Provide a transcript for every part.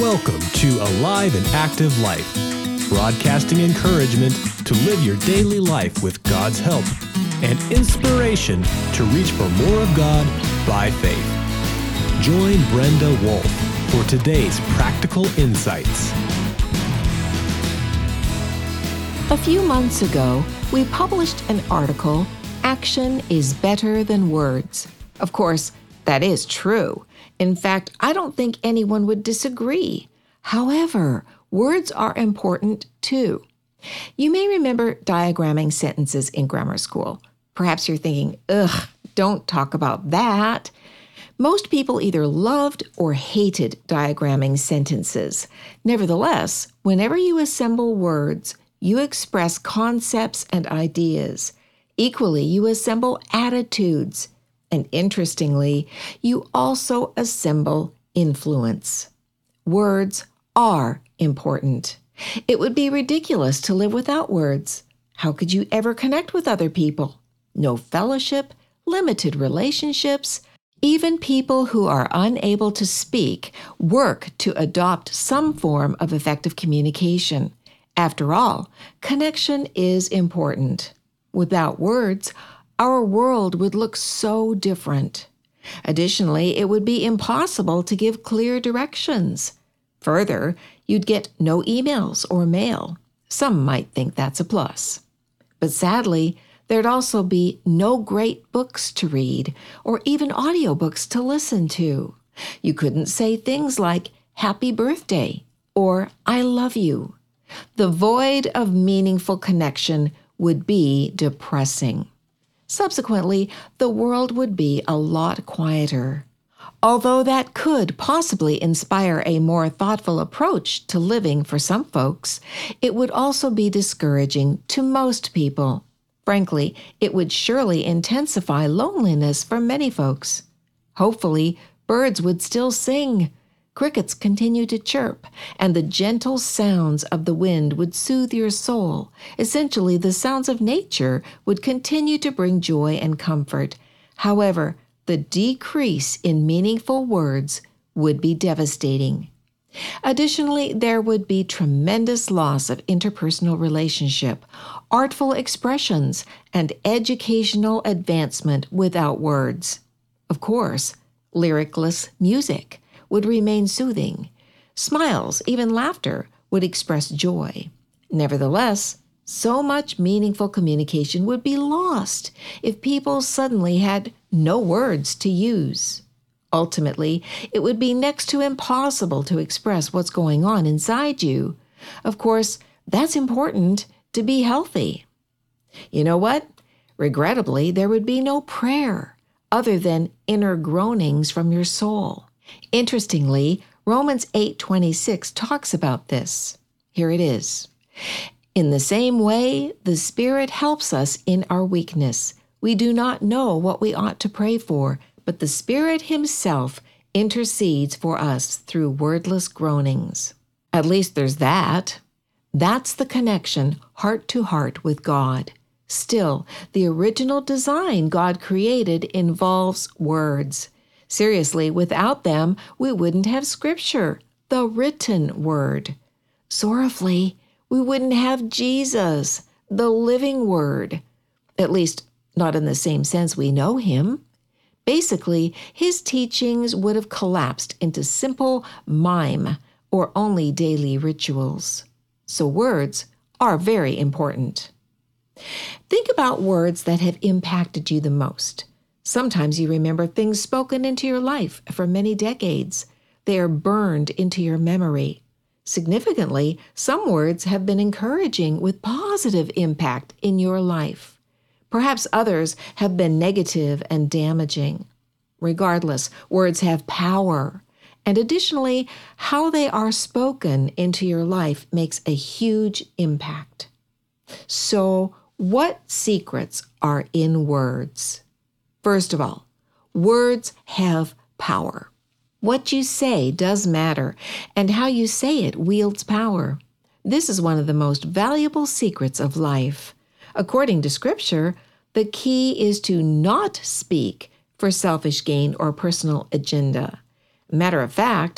Welcome to Alive and Active Life, broadcasting encouragement to live your daily life with God's help and inspiration to reach for more of God by faith. Join Brenda Wolf for today's practical insights. A few months ago, we published an article, Action is Better Than Words. Of course, that is true. In fact, I don't think anyone would disagree. However, words are important too. You may remember diagramming sentences in grammar school. Perhaps you're thinking, ugh, don't talk about that. Most people either loved or hated diagramming sentences. Nevertheless, whenever you assemble words, you express concepts and ideas. Equally, you assemble attitudes. And interestingly, you also assemble influence. Words are important. It would be ridiculous to live without words. How could you ever connect with other people? No fellowship, limited relationships. Even people who are unable to speak work to adopt some form of effective communication. After all, connection is important. Without words, our world would look so different. Additionally, it would be impossible to give clear directions. Further, you'd get no emails or mail. Some might think that's a plus. But sadly, there'd also be no great books to read or even audiobooks to listen to. You couldn't say things like, "Happy birthday," or "I love you." The void of meaningful connection would be depressing. Subsequently, the world would be a lot quieter. Although that could possibly inspire a more thoughtful approach to living for some folks, it would also be discouraging to most people. Frankly, it would surely intensify loneliness for many folks. Hopefully, birds would still sing, crickets continue to chirp, and the gentle sounds of the wind would soothe your soul. Essentially, the sounds of nature would continue to bring joy and comfort. However, the decrease in meaningful words would be devastating. Additionally, there would be tremendous loss of interpersonal relationship, artful expressions, and educational advancement without words. Of course, lyricless music would remain soothing. Smiles, even laughter, would express joy. Nevertheless, so much meaningful communication would be lost if people suddenly had no words to use. Ultimately, it would be next to impossible to express what's going on inside you. Of course, that's important to be healthy. You know what? Regrettably, there would be no prayer other than inner groanings from your soul. Interestingly, Romans 8:26 talks about this. Here it is. In the same way, the Spirit helps us in our weakness. We do not know what we ought to pray for, but the Spirit Himself intercedes for us through wordless groanings. At least there's that. That's the connection, heart to heart with God. Still, the original design God created involves words. Seriously, without them, we wouldn't have Scripture, the written word. Sorrowfully, we wouldn't have Jesus, the living word. At least, not in the same sense we know Him. Basically, His teachings would have collapsed into simple mime or only daily rituals. So words are very important. Think about words that have impacted you the most. Sometimes you remember things spoken into your life for many decades. They are burned into your memory. Significantly, some words have been encouraging with positive impact in your life. Perhaps others have been negative and damaging. Regardless, words have power. And additionally, how they are spoken into your life makes a huge impact. So, what secrets are in words? First of all, words have power. What you say does matter, and how you say it wields power. This is one of the most valuable secrets of life. According to Scripture, the key is to not speak for selfish gain or personal agenda. Matter of fact,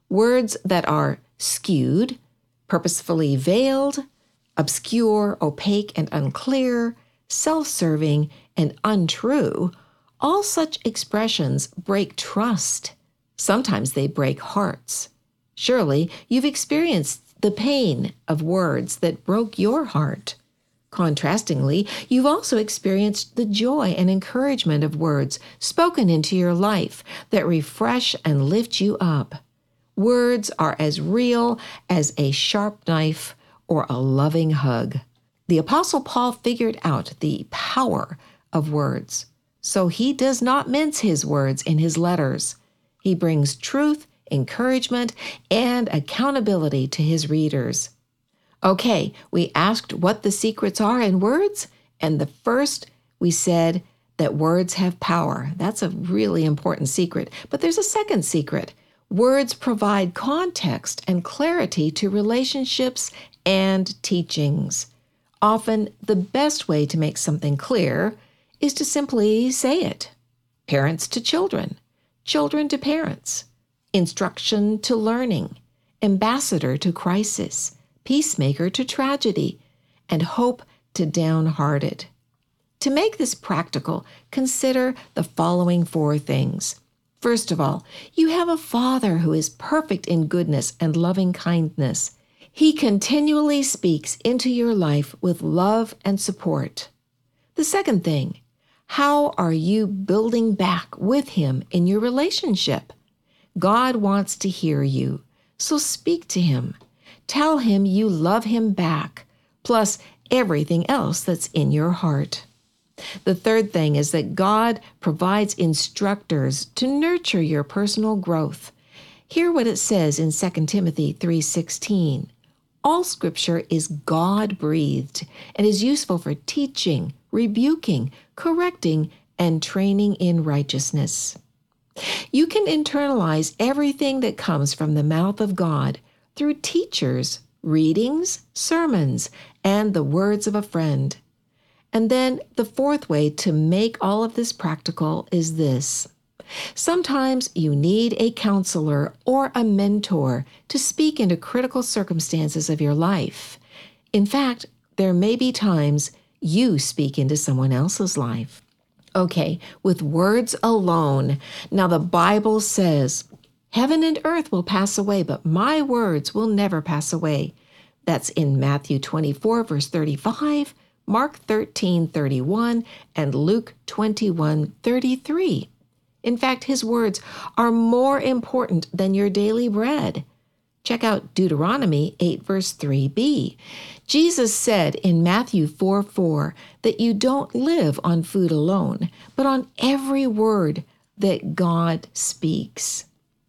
Words that are skewed, purposefully veiled, obscure, opaque, and unclear, self-serving, and untrue, all such expressions break trust. Sometimes they break hearts. Surely you've experienced the pain of words that broke your heart. Contrastingly, you've also experienced the joy and encouragement of words spoken into your life that refresh and lift you up. Words are as real as a sharp knife or a loving hug. The Apostle Paul figured out the power of words, so he does not mince his words in his letters. He brings truth, encouragement, and accountability to his readers. Okay, we asked what the secrets are in words, and the first we said that words have power. That's a really important secret. But there's a second secret. Words provide context and clarity to relationships and teachings. Often, the best way to make something clear is to simply say it. Parents to children, children to parents, instruction to learning, ambassador to crisis, peacemaker to tragedy, and hope to downhearted. To make this practical, consider the following 4 things. First of all, you have a Father who is perfect in goodness and loving kindness. He continually speaks into your life with love and support. The second thing, how are you building back with Him in your relationship? God wants to hear you, so speak to Him. Tell Him you love Him back, plus everything else that's in your heart. The third thing is that God provides instructors to nurture your personal growth. Hear what it says in 2 Timothy 3:16. All Scripture is God-breathed and is useful for teaching, rebuking, correcting, and training in righteousness. You can internalize everything that comes from the mouth of God through teachers, readings, sermons, and the words of a friend. And then the fourth way to make all of this practical is this. Sometimes you need a counselor or a mentor to speak into critical circumstances of your life. In fact, there may be times you speak into someone else's life. Okay, with words alone. Now the Bible says, heaven and earth will pass away, but my words will never pass away. That's in Matthew 24, verse 35, Mark 13:31, and Luke 21:33. In fact, his words are more important than your daily bread. Check out Deuteronomy 8, verse 3b. Jesus said in Matthew 4:4 that you don't live on food alone, but on every word that God speaks.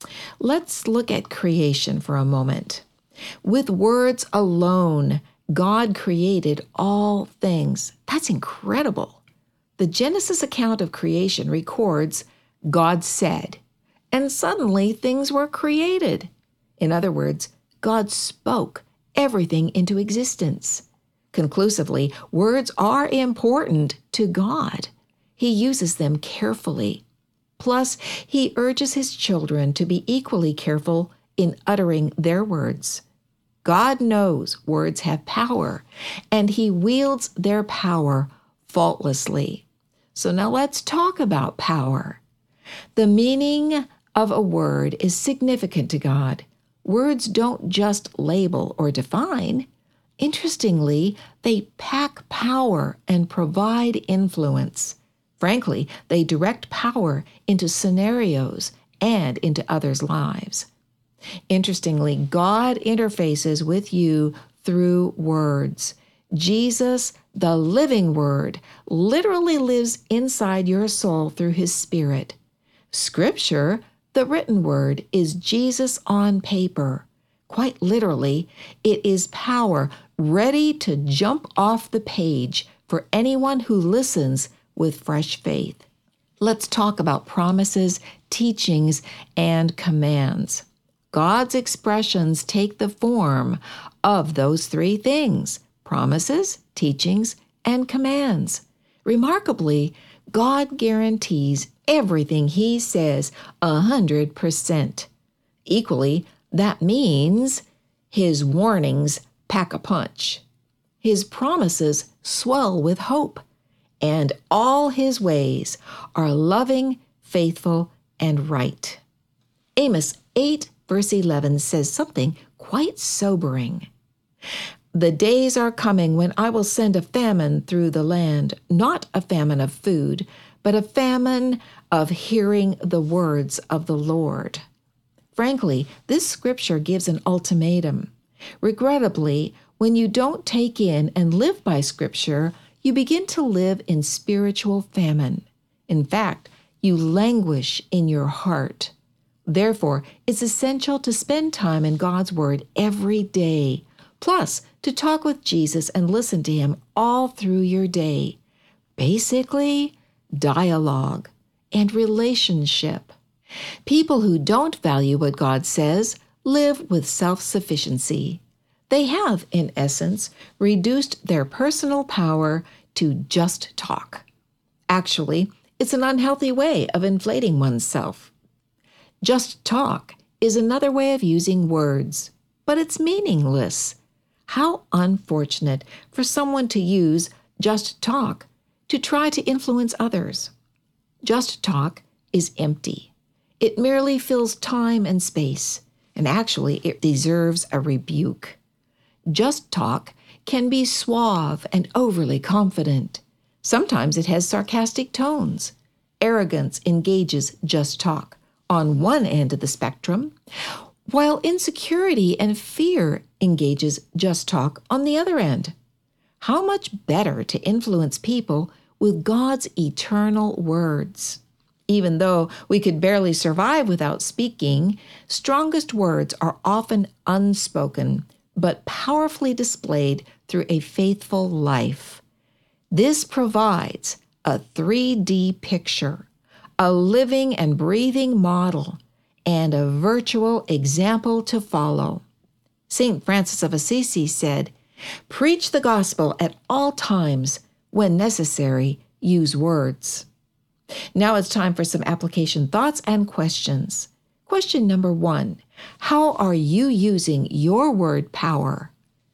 Let's look at creation for a moment. With words alone, God created all things. That's incredible. The Genesis account of creation records God said, and suddenly things were created. In other words, God spoke everything into existence. Conclusively, words are important to God. He uses them carefully. Plus, He urges His children to be equally careful in uttering their words. God knows words have power, and He wields their power faultlessly. So now let's talk about power. The meaning of a word is significant to God. Words don't just label or define. Interestingly, they pack power and provide influence. Frankly, they direct power into scenarios and into others' lives. Interestingly, God interfaces with you through words. Jesus, the living Word, literally lives inside your soul through His Spirit. Scripture, the written Word, is Jesus on paper. Quite literally, it is power ready to jump off the page for anyone who listens with fresh faith. Let's talk about promises, teachings, and commands. God's expressions take the form of those 3 things: promises, teachings, and commands. Remarkably, God guarantees everything He says 100%. Equally, That means his warnings pack a punch. His promises swell with hope, and all his ways are loving, faithful, and right. Amos 8, verse 11 says something quite sobering. The days are coming when I will send a famine through the land, not a famine of food, but a famine of hearing the words of the Lord. Frankly, this scripture gives an ultimatum. Regrettably, when you don't take in and live by scripture, you begin to live in spiritual famine. In fact, you languish in your heart. Therefore, it's essential to spend time in God's Word every day, plus to talk with Jesus and listen to Him all through your day. Basically, dialogue and relationship. People who don't value what God says live with self-sufficiency. They have, in essence, reduced their personal power to just talk. Actually, it's an unhealthy way of inflating oneself. Just talk is another way of using words, but it's meaningless. How unfortunate for someone to use just talk to try to influence others. Just talk is empty. It merely fills time and space, and actually it deserves a rebuke. Just talk can be suave and overly confident. Sometimes it has sarcastic tones. Arrogance engages just talk on one end of the spectrum, while insecurity and fear engages just talk on the other end. How much better to influence people with God's eternal words. Even though we could barely survive without speaking, strongest words are often unspoken, but powerfully displayed through a faithful life. This provides a 3D picture, a living and breathing model, and a virtual example to follow. St. Francis of Assisi said, "Preach the gospel at all times. When necessary, use words." Now it's time for some application thoughts and questions. Question number 1, how are you using your word power?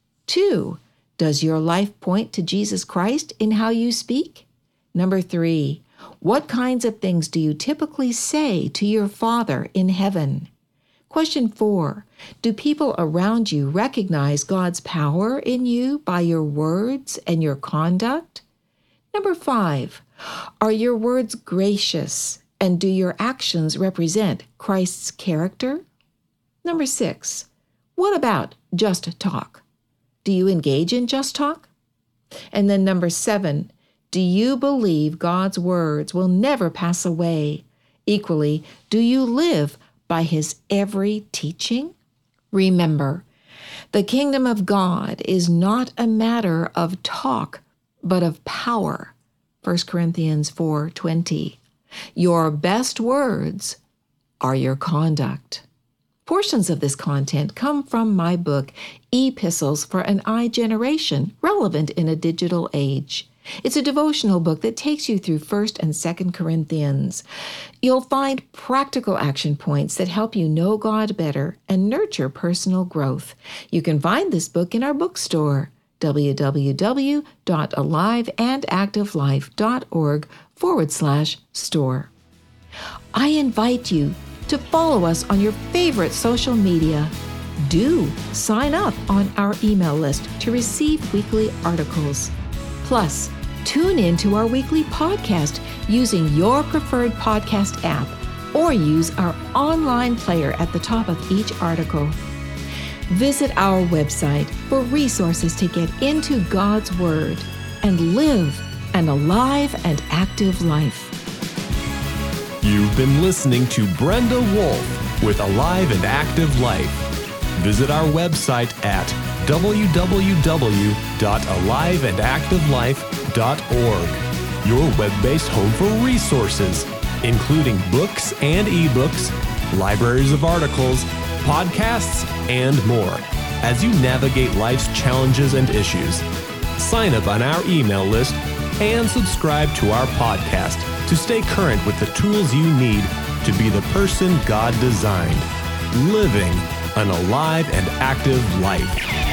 2, does your life point to Jesus Christ in how you speak? Number 3, what kinds of things do you typically say to your Father in heaven? Question 4, do people around you recognize God's power in you by your words and your conduct? Number 5, are your words gracious, and do your actions represent Christ's character? Number 6, what about just talk? Do you engage in just talk? And then number 7, do you believe God's words will never pass away? Equally, do you live by His every teaching? Remember, the kingdom of God is not a matter of talk, but of power. 1 Corinthians 4:20. Your best words are your conduct. Portions of this content come from my book, Epistles for an iGeneration, relevant in a digital age. It's a devotional book that takes you through 1 and 2 Corinthians. You'll find practical action points that help you know God better and nurture personal growth. You can find this book in our bookstore, www.aliveandactivelife.org/store. I invite you to follow us on your favorite social media. Do sign up on our email list to receive weekly articles. Plus, tune in to our weekly podcast using your preferred podcast app or use our online player at the top of each article. Visit our website for resources to get into God's Word and live an alive and active life. You've been listening to Brenda Wolf with Alive and Active Life. Visit our website at www.aliveandactivelife.org, your web-based home for resources, including books and ebooks, libraries of articles, podcasts, and more, as you navigate life's challenges and issues. Sign up on our email list and subscribe to our podcast to stay current with the tools you need to be the person God designed, living an alive and active life.